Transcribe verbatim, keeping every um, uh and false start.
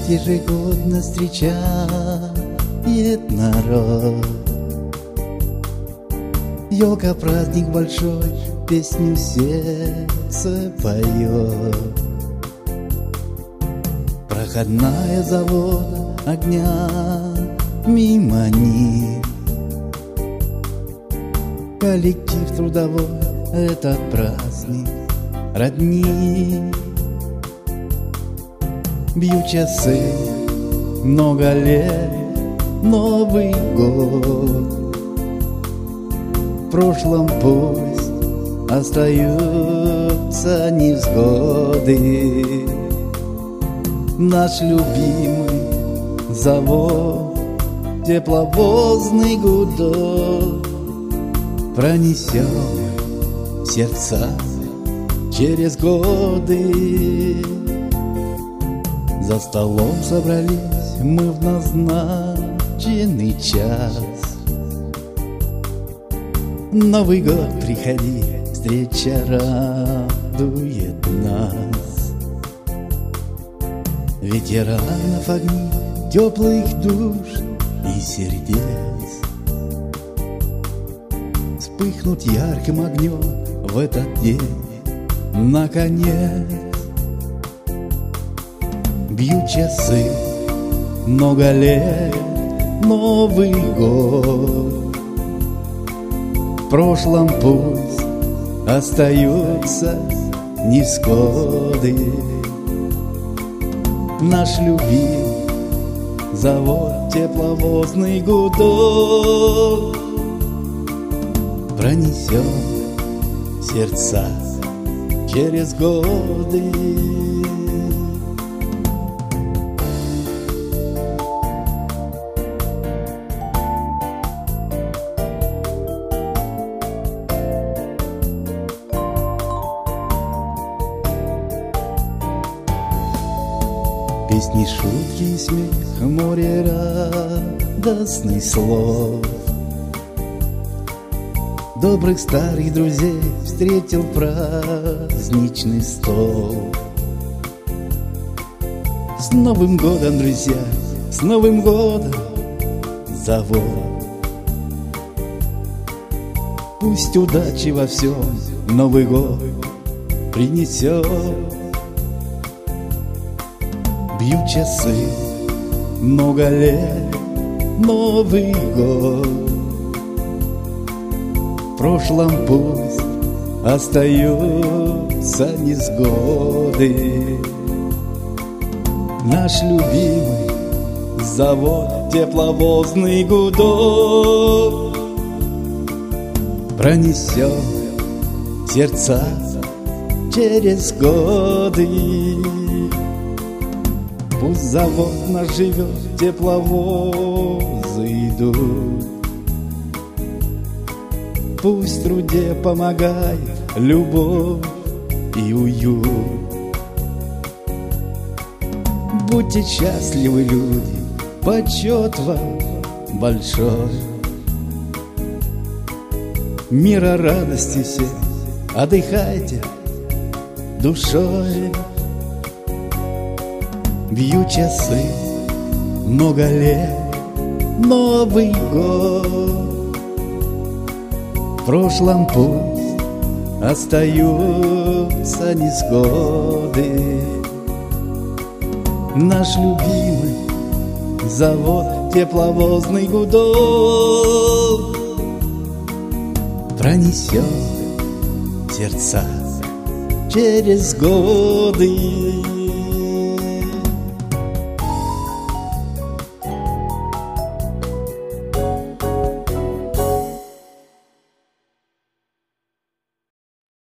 ежегодно встречает народ. Елка, праздник большой, песню сердце поет. Проходная завода огня мимо них. Коллектив трудовой этот праздник родни. Бьют часы, много лет, Новый год. В прошлом пусть остаются невзгоды. Наш любимый завод, тепловозный гудок, пронесем сердца через годы. За столом собрались мы в назначенный час. Новый год, приходи, встреча радует нас. Ветеранов огни, теплых душ и сердец вспыхнут ярким огнем в этот день, наконец. Бьют часы, много лет, Новый год. В прошлом пусть остаются невзгоды. Наш любимый завод, тепловозный гудок, пронесем сердца через годы. Песни, шутки и смех, море радостных слов. Добрых старых друзей встретил праздничный стол. С Новым годом, друзья, с Новым годом, завод. Пусть удачи во всем Новый год принесет. Бьют часы, много лет, Новый год. В прошлом пусть остаются невзгоды. Наш любимый завод, тепловозный гудок, пронесет сердца через годы. Пусть завод наш живет, тепловозы идут. Пусть в труде помогает любовь и уют. Будьте счастливы, люди, почет вам большой. Мира, радости всем, отдыхайте душой. Бьют часы, много лет, Новый год. В прошлом пусть остаются невзгоды. Наш любимый завод, тепловозный гудок, пронесет сердца через годы.